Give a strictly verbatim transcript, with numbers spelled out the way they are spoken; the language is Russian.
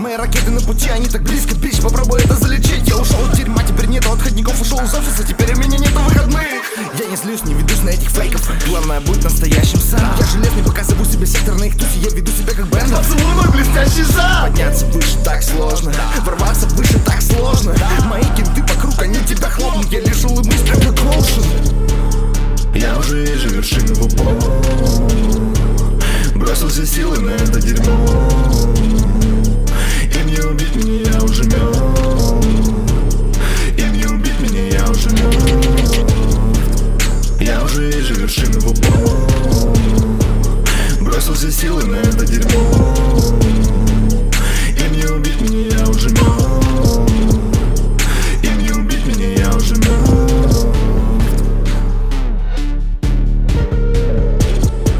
мои ракеты на пути, они так близко, бич, попробуй это залечить. Я ушел от дерьма, теперь нету отходников, ушел из офиса, теперь у меня нету выходных. Я не злюсь, не ведусь на этих фейков, главное быть настоящим сам. Я железный, пока зову себя сектор на их тусе, я веду себя как бренд. Поцелуй мой блестящий зал. Подняться выше так сложно, ворваться выше так сложно. Мои кенты вокруг, они тебя хлопнут, я лишь улыбнусь, как коуч.